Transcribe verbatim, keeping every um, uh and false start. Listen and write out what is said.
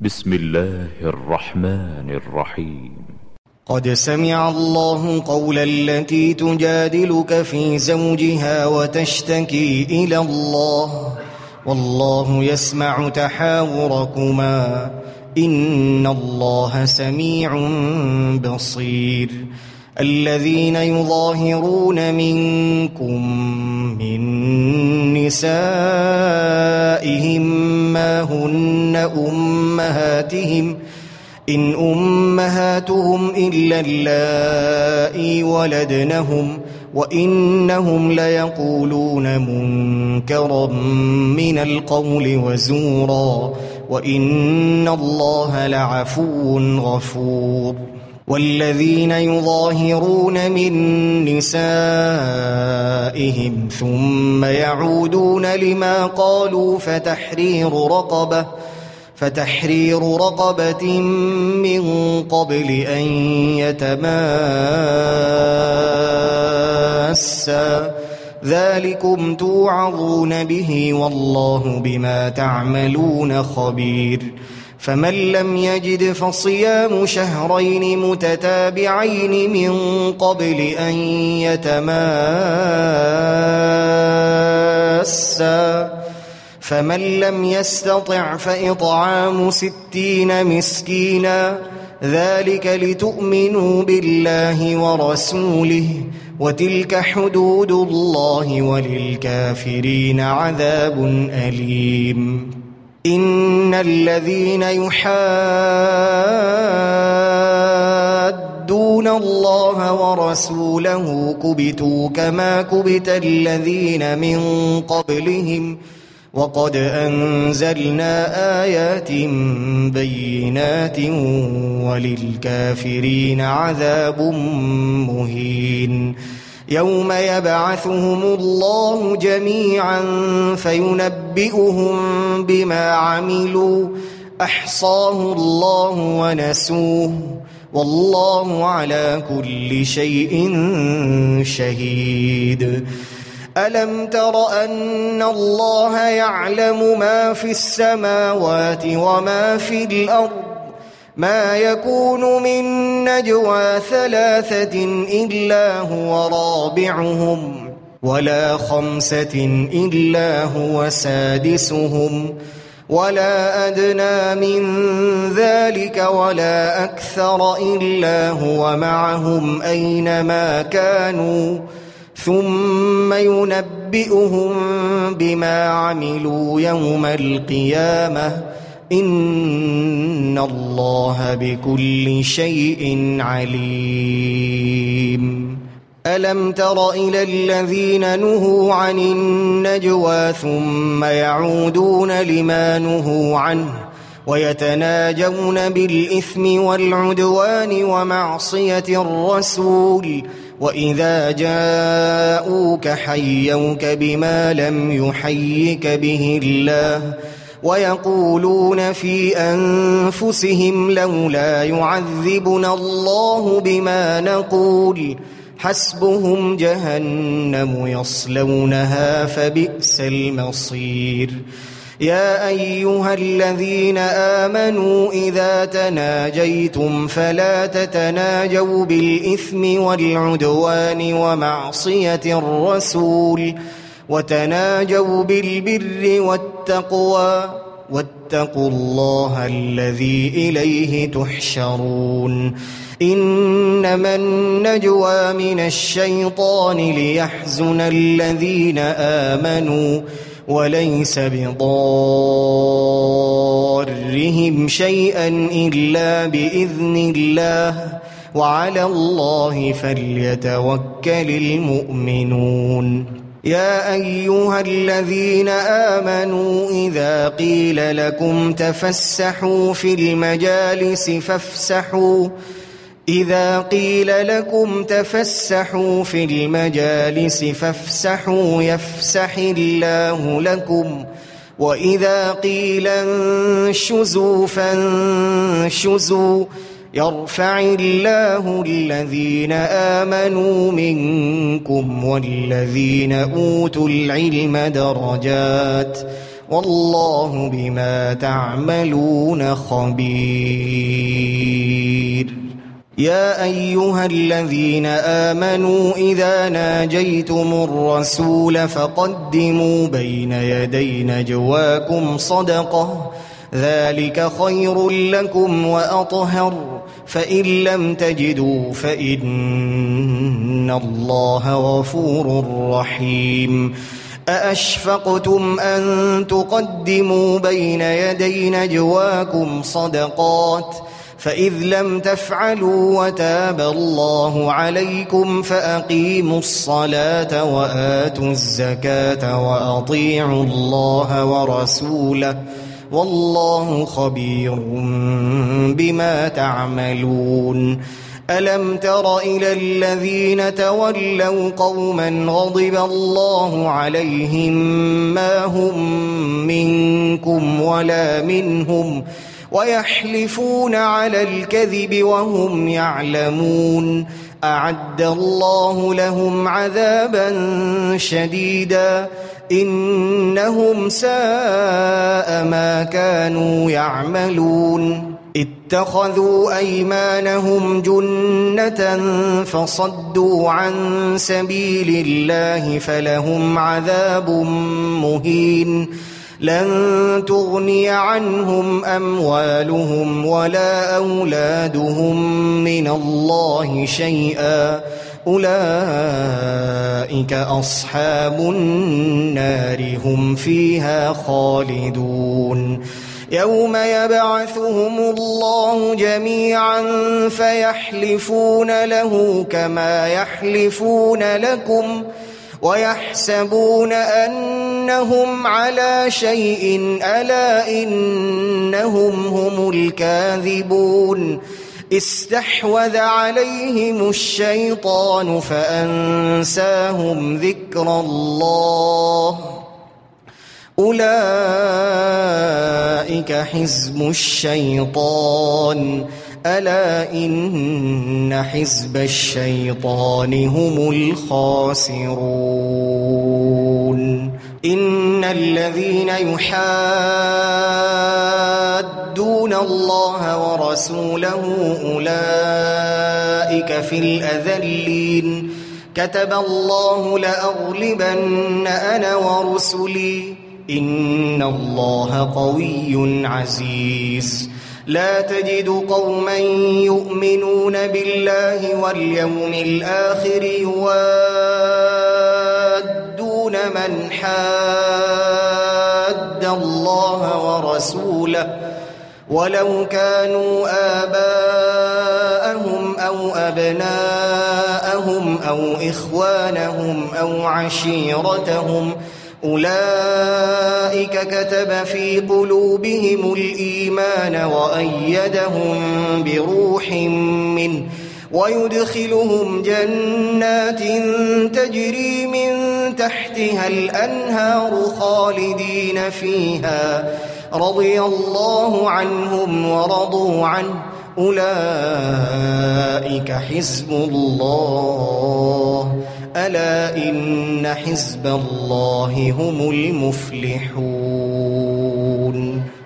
بسم الله الرحمن الرحيم. قد سمع الله قول التي تجادلك في زوجها وتشتكي إلى الله والله يسمع تحاوركما إن الله سميع بصير. الذين يظاهرون منكم من نسائهم ما هن أمهاتهم إن أمهاتهم إلا اللائي ولدنهم وإنهم ليقولون منكرا من القول وزورا وإن الله لعفو غفور. والذين يظاهرون من نسائهم ثم يعودون لما قالوا فتحرير رقبة فتحرير رقبة من قبل أن يتماسا ذلكم توعظون به والله بما تعملون خبير. فمن لم يجد فصيام شهرين متتابعين من قبل أن يتماسا فمن لم يستطع فإطعام ستين مسكينا ذلك لتؤمنوا بالله ورسوله وتلك حدود الله وللكافرين عذاب أليم. إن الذين يحادون الله ورسوله كبتوا كما كبت الذين من قبلهم وقد أنزلنا آيات بينات وللكافرين عذاب مهين. يوم يبعثهم الله جميعا فينبئهم بما عملوا أحصاه الله ونسوه والله على كل شيء شهيد. ألم تر أن الله يعلم ما في السماوات وما في الأرض ما يكون من نجوى ثلاثة إلا هو رابعهم ولا خمسة إلا هو سادسهم ولا أدنى من ذلك ولا أكثر إلا هو معهم أينما كانوا ثم ينبئهم بما عملوا يوم القيامة إن الله بكل شيء عليم. ألم تر إلى الذين نهوا عن النجوى ثم يعودون لما نهوا عنه ويتناجون بالإثم والعدوان ومعصية الرسول وإذا جاءوك حيوك بما لم يحيك به الله ويقولون في أنفسهم لولا يعذبنا الله بما نقول حسبهم جهنم يصلونها فبئس المصير. يا أيها الذين آمنوا إذا تناجيتم فلا تتناجوا بالإثم والعدوان ومعصية الرسول وتناجوا بالبر والتقوى واتقوا الله الذي إليه تحشرون. إنما النجوى من الشيطان ليحزن الذين آمنوا وليس بضارهم شيئا إلا بإذن الله وعلى الله فليتوكل المؤمنون. يا أيها الذين آمنوا إذا قيل لكم تفسحوا في المجالس فافسحوا إذا قيل لكم تفسحوا في المجالس فافسحوا يفسح الله لكم وإذا قيل انشزوا فانشزوا يرفع الله الذين آمنوا منكم والذين أوتوا العلم درجات والله بما تعملون خبير. يا أيها الذين آمنوا إذا ناجيتم الرسول فقدموا بين يدي نجواكم صدقة ذلك خير لكم وأطهر فإن لم تجدوا فإن الله غفور رحيم. أأشفقتم أن تقدموا بين يدي نجواكم صدقات فإذ لم تفعلوا وتاب الله عليكم فأقيموا الصلاة وآتوا الزكاة وأطيعوا الله ورسوله والله خبير بما تعملون. ألم تر إلى الذين تولوا قوما غضب الله عليهم ما هم منكم ولا منهم ويحلفون على الكذب وهم يعلمون أعد الله لهم عذابا شديدا إنهم ساء ما كانوا يعملون. اتخذوا أيمانهم جنة فصدوا عن سبيل الله فلهم عذاب مهين. لن تغني عنهم أموالهم ولا أولادهم من الله شيئا أولئك أصحاب النار هم فيها خالدون. يوم يبعثهم الله جميعا فيحلفون له كما يحلفون لكم ويحسبون أنهم على شيء ألا إنهم هم الكاذبون. استحوذ عليهم الشيطان فأنساهم ذكر الله أولئك حزب الشيطان ألا إن حزب الشيطان هم الخاسرون. إن الذين يحادون الله ورسوله أولئك في الأذلين. كتب الله لأغلبن أنا ورسلي إن الله قوي عزيز. لا تجد قوما يؤمنون بالله واليوم الآخر يوادون من حاد الله ورسوله ولو كانوا آباءهم أو أبناءهم أو إخوانهم أو عشيرتهم أولئك كتب في قلوبهم الإيمان وأيدهم بروح منه ويدخلهم جنات تجري من تحتها الأنهار خالدين فيها رضي الله عنهم ورضوا عنه أولئك حزب الله ألا إن حزب الله هم المفلحون.